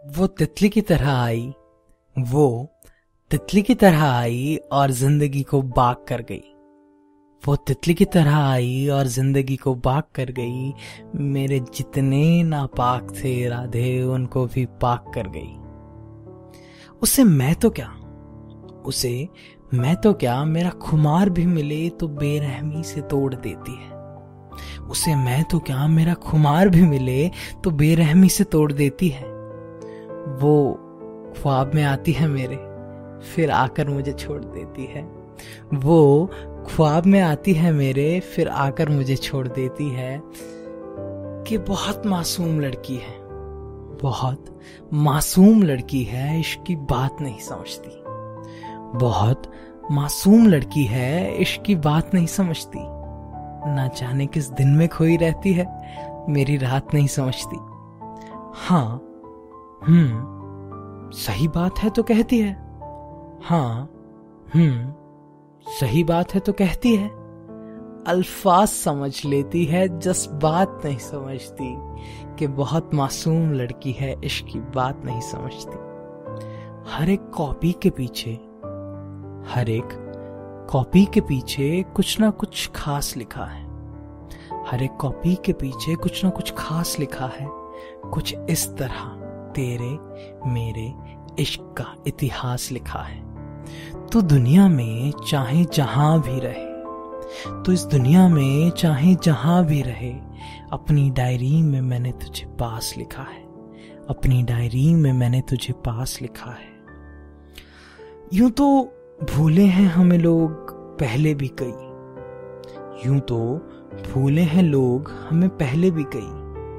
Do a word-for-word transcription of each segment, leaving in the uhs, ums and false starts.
वो तितली की तरह आई, वो तितली की तरह आई और जिंदगी को बाग कर गई। वो तितली की तरह आई और जिंदगी को बाग कर गई। मेरे जितने नापाक थे इरादे उनको भी पाक कर गई। उसे मैं तो क्या, उसे मैं तो क्या, मेरा खुमार भी मिले तो बेरहमी से तोड़ देती है। उसे मैं तो क्या, मेरा खुमार भी मिले तो बेरहमी से तोड़ देती है। वो ख्वाब में आती है मेरे, फिर आकर मुझे छोड़ देती है। वो ख्वाब में आती है मेरे, फिर आकर मुझे छोड़ देती है। कि बहुत मासूम लड़की है, बहुत मासूम लड़की है, इश्क की बात नहीं समझती। बहुत मासूम लड़की है, इश्क की बात नहीं समझती। ना जाने किस दिन में खोई रहती है, मेरी रात नहीं समझती। हाँ हम्म सही बात है तो कहती है, हाँ हम्म सही बात है तो कहती है। अल्फाज समझ लेती है, जज्बात नहीं समझती। कि बहुत मासूम लड़की है, इश्क की बात नहीं समझती। हर एक कॉपी के पीछे, हर एक कॉपी के पीछे कुछ ना कुछ खास लिखा है। हर एक कॉपी के पीछे कुछ ना कुछ खास लिखा है। कुछ इस तरह तेरे मेरे इश्क का इतिहास लिखा है। तो दुनिया में चाहे जहां भी रहे, तो इस दुनिया में चाहे जहां भी रहे, अपनी डायरी में मैंने तुझे पास लिखा है। अपनी डायरी में मैंने तुझे पास लिखा है। यूं तो भूले हैं हमें लोग पहले भी कई, यूं तो भूले हैं लोग हमें पहले भी कई,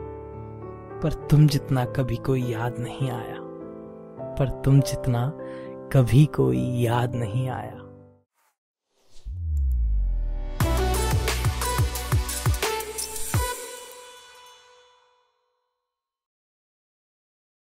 पर तुम जितना कभी कोई याद नहीं आया, पर तुम जितना कभी कोई याद नहीं आया।